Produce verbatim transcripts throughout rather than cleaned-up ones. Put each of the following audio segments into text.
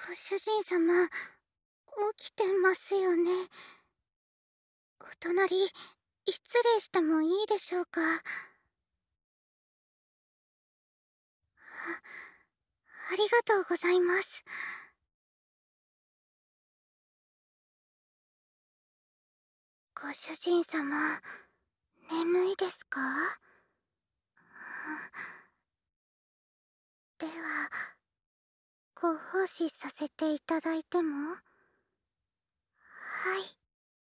ご主人様、起きてますよね。お隣、失礼してもいいでしょうか。あ、ありがとうございます。ご主人様、眠いですか？では、ご奉仕させていただいても？はい。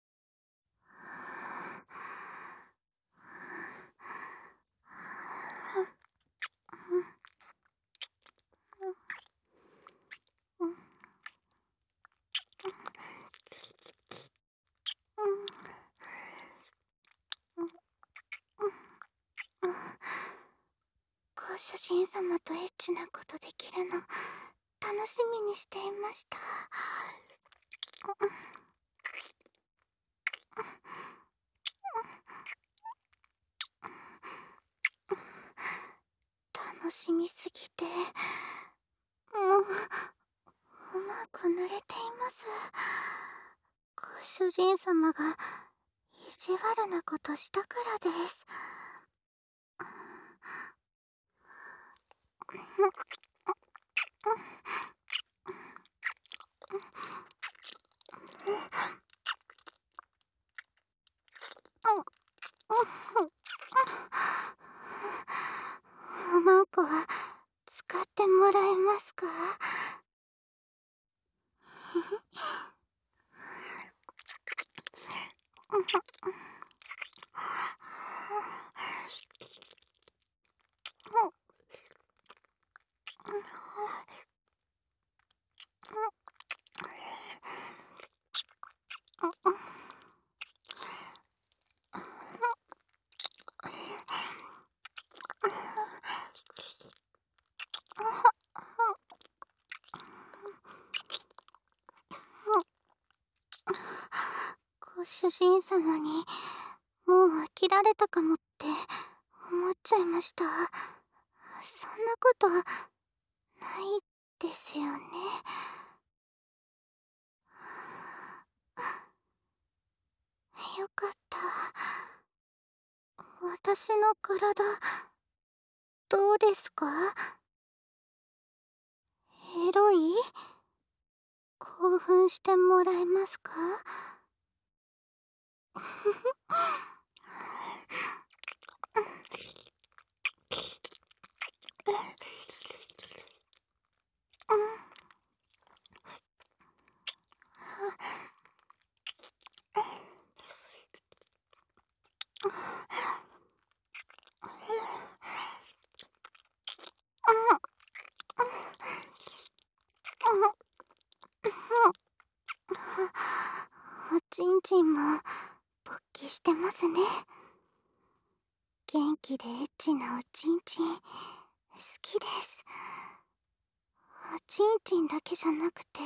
ご主人様とエッチなことできるの楽しみにしていました。楽しみすぎて、もう、うまく濡れています。ご主人様が意地悪なことしたからです。マンコは使ってもらえますか？ご主人様にもう飽きられたかもって思っちゃいました。そんなことないですよね。よかった。私の体、どうですか？エロい？興奮してもらえますか？おちんちんも勃起してますね。元気でエッチなおちんちん好きです。おちんちんだけじゃなくて、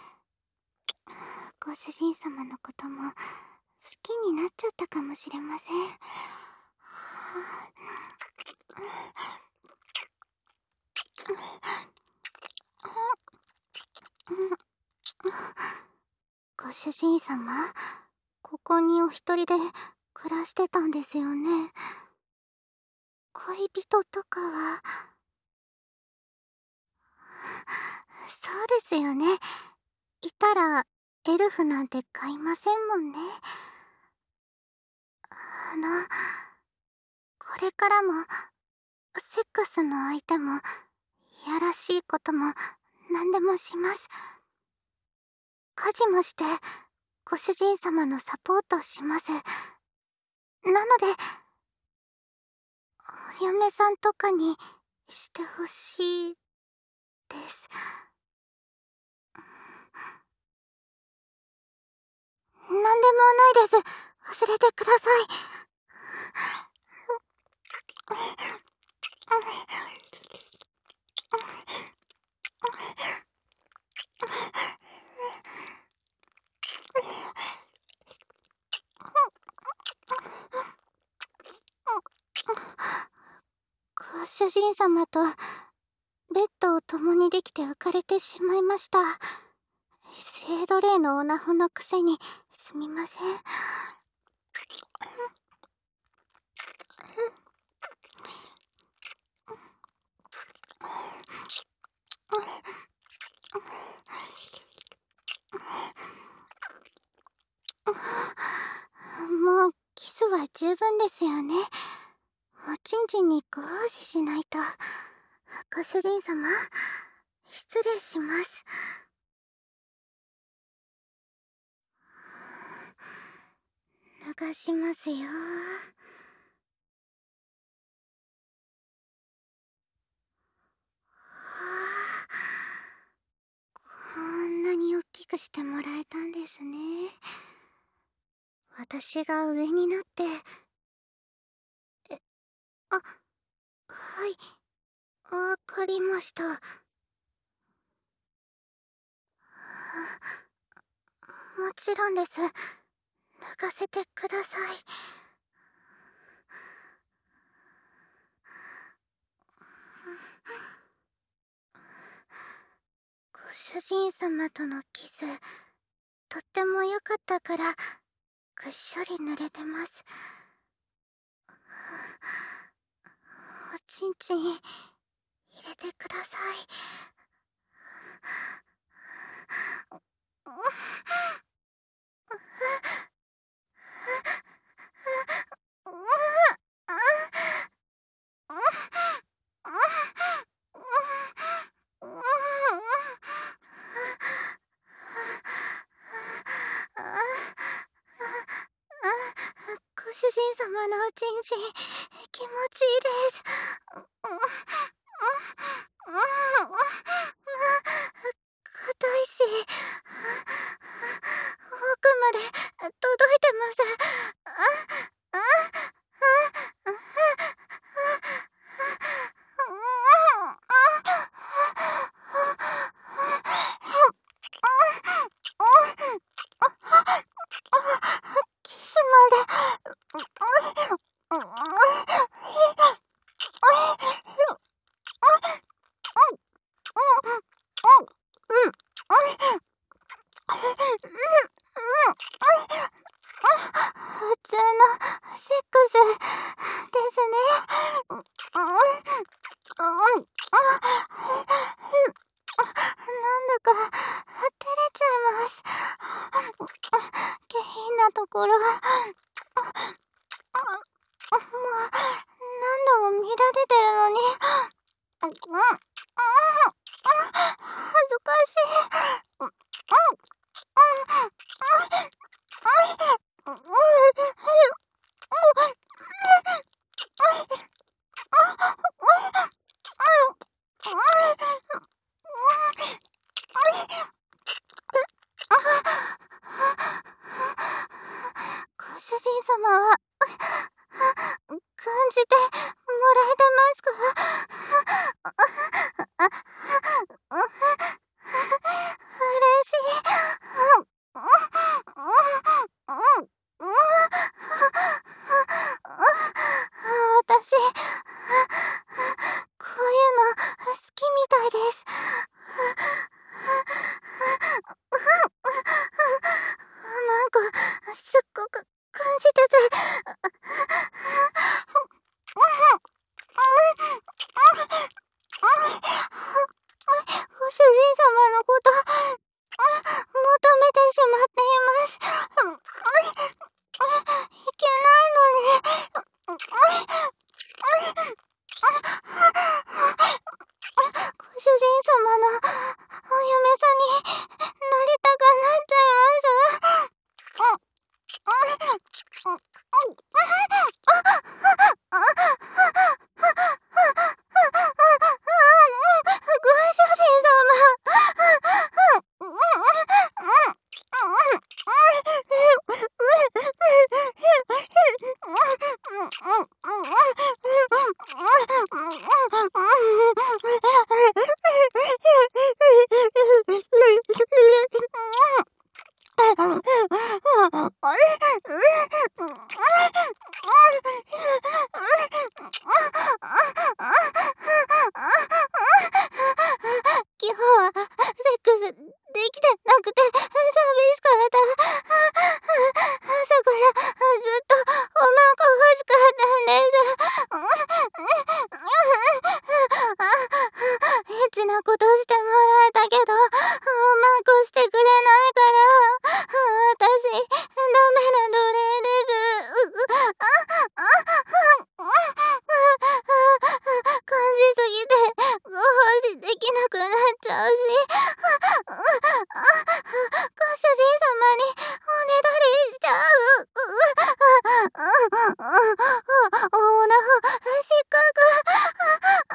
ご主人様のことも好きになっちゃったかもしれません。ご主人様、ここにお一人で暮らしてたんですよね。恋人とかは？そうですよね。いたらエルフなんて買いませんもんね。あの、これからもセックスの相手もいやらしいことも何でもします。家事もしてご主人様のサポートします。なので、お嫁さんとかにしてほしいです。なんでもないです。忘れてください。ご主人様とベッドを共にできて浮かれてしまいました。聖奴隷のオナホのくせにすみません。もうキスは十分ですよね。おちんちんにご奉仕しないと。ご主人様、失礼します。脱がしますよ。こんなに大きくしてもらえたんですね。私が上になって。え、あ、はい、わかりました。もちろんです。脱がせてください。ご主人様とのキス、とっても良かったからぐっしょり濡れてます。おちんちん入れてください。ご主人様のおちんちん気持ちいいです。硬いし奥まで届いてます。キスまで。普通のセックスですね。なんだか照れちゃいます。下品なところ。もう何度も見られてるのに恥ずかしい。ご主人様は感じてもらえてますか？嬉しい。私、こういうの好きみたいです。なんかすっごく感じてて。ご主人様のこと求めてしまっています。いけないのに。ご主人様のお嫁さんになりたくなっちゃいます。ご主人様事なことしてもらえたけど、うまくしてくれないから、私、ダメな奴隷です。うう、あ、あ、うん、感じすぎて、ご奉仕できなくなっちゃうし、あ、ご主人様におねだりしちゃう。オーナフ失格。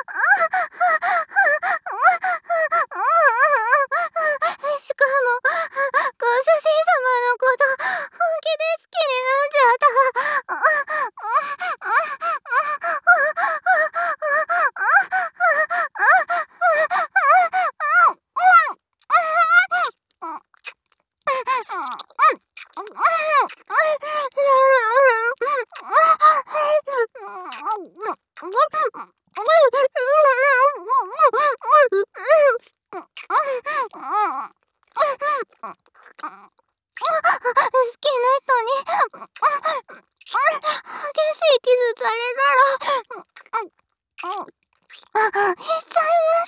しかも、ご主人様のこと本気で好きになっちゃった好きな人に激しいキスされたら言っちゃいます。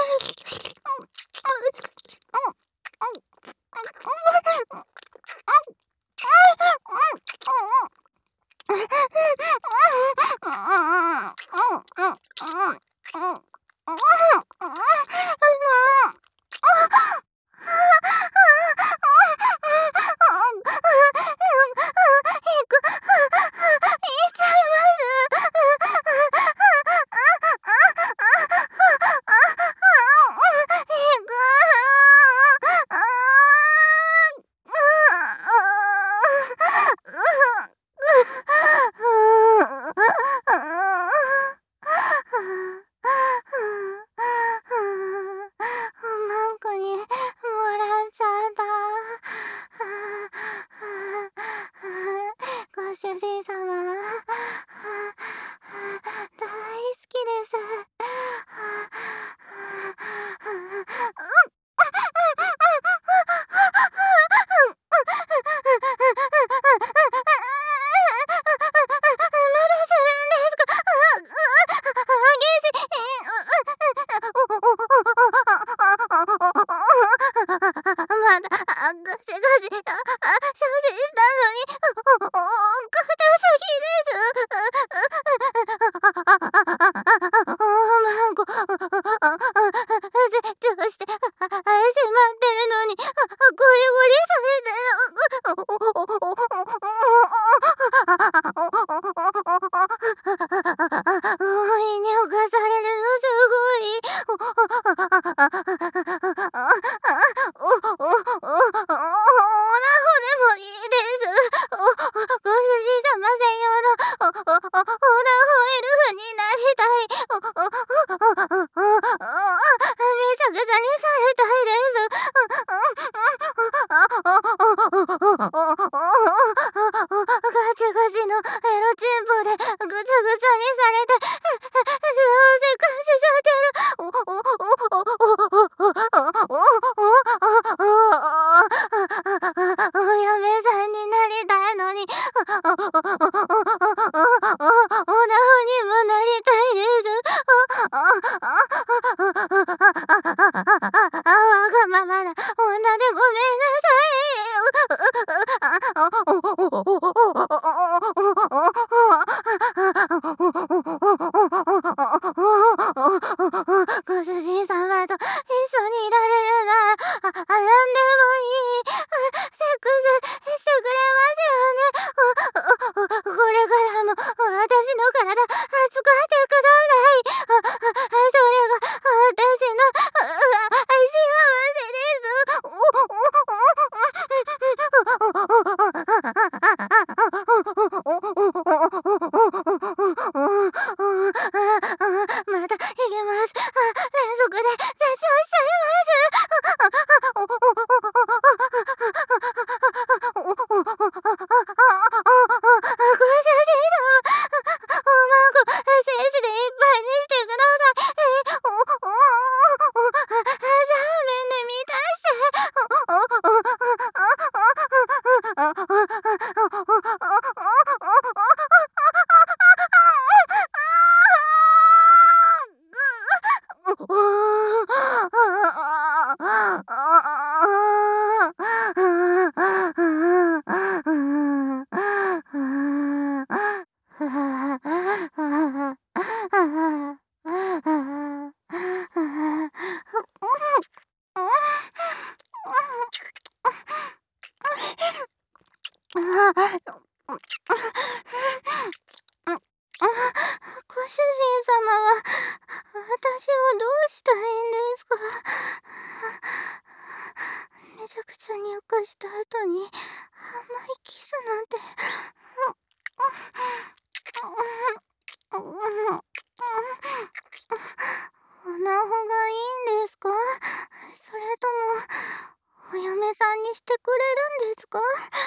マンコにもらっちゃった。ご主人様、大好きです。まだ、あ、ガシガシ、あ、あ、承知したのに、お、お、硬すぎです。マンコ、成長して、しまってるのに、ゴリゴリされて、胃に侵されるのすごい。お、お、お、お、オナホでもいいです。お、ご主人様専用のお、お、お、オナホエルフになりたい。お、お、お、お、めちゃくちゃにされたいです。ガチガチのエロチンポでぐちゃぐちゃにされて幸せ感じちゃってる。お、お、お、お、お、お嫁さんになりたいのに、おなほにもなりたいです。わがままな女でごめんなさい。ご主人様と一緒にいられるなら、あ、あ、なんでもいい。セックスしてくれますよね。これからも私の体使ってください。それが私の幸せです。またいけます。連続で成長しちゃいます。ご主人様、おまんこ、精子でいっぱいにしてください。え、お、お、お、じゃあ面で満たして。お、お、 私はどうしたらいいんですか？めちゃくちゃ乳化した後に甘いキスなんて。おなほがいいんですか？それともお嫁さんにしてくれるんですか？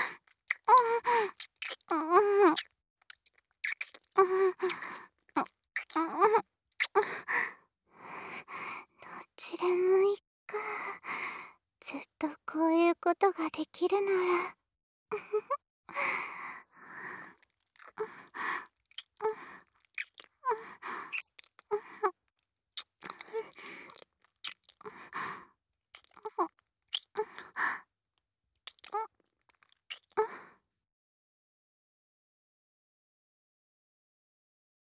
どっちでもいいか。ずっとこういうことができるなら